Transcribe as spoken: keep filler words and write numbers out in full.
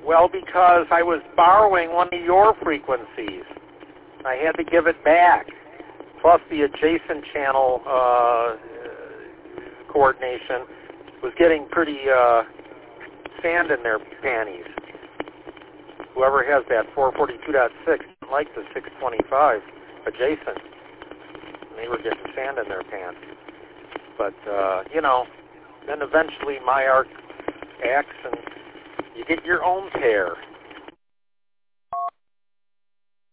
Well, because I was borrowing one of your frequencies. I had to give it back. Plus the adjacent channel uh, coordination was getting pretty uh, sand in their panties. Whoever has that four forty-two point six didn't like the six twenty-five adjacent. And they were getting sand in their pants. But, uh, you know, then eventually my arc acts and you get your own pair.